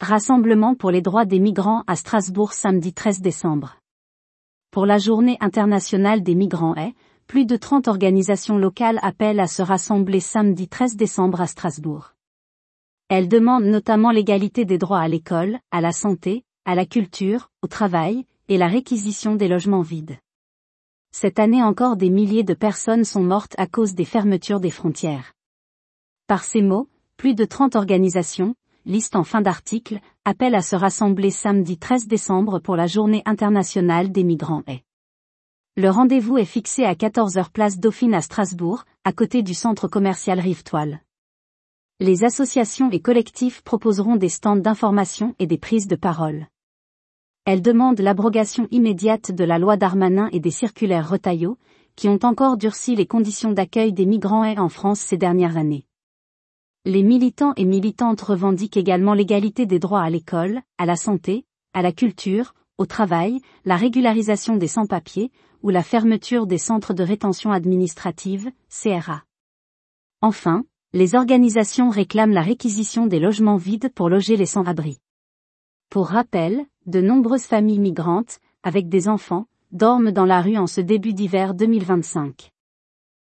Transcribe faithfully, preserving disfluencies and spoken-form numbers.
Rassemblement pour les droits des migrants à Strasbourg samedi treize décembre. Pour la Journée internationale des migrants est, plus de trente organisations locales appellent à se rassembler samedi treize décembre à Strasbourg. Elles demandent notamment l'égalité des droits à l'école, à la santé, à la culture, au travail, et la réquisition des logements vides. Cette année encore des milliers de personnes sont mortes à cause des fermetures des frontières. Par ces mots, plus de trente organisations, liste en fin d'article, appellent à se rassembler samedi treize décembre pour la Journée internationale des migrants est. Le rendez-vous est fixé à quatorze heures place Dauphine à Strasbourg, à côté du centre commercial Rive-Toile. Les associations et collectifs proposeront des stands d'information et des prises de parole. Elles demandent l'abrogation immédiate de la loi Darmanin et des circulaires Retailleau, qui ont encore durci les conditions d'accueil des migrants en France ces dernières années. Les militants et militantes revendiquent également l'égalité des droits à l'école, à la santé, à la culture, au travail, la régularisation des sans-papiers, ou la fermeture des centres de rétention administrative, C R A. Enfin, les organisations réclament la réquisition des logements vides pour loger les sans-abri. Pour rappel, de nombreuses familles migrantes, avec des enfants, dorment dans la rue en ce début d'hiver deux mille vingt-cinq.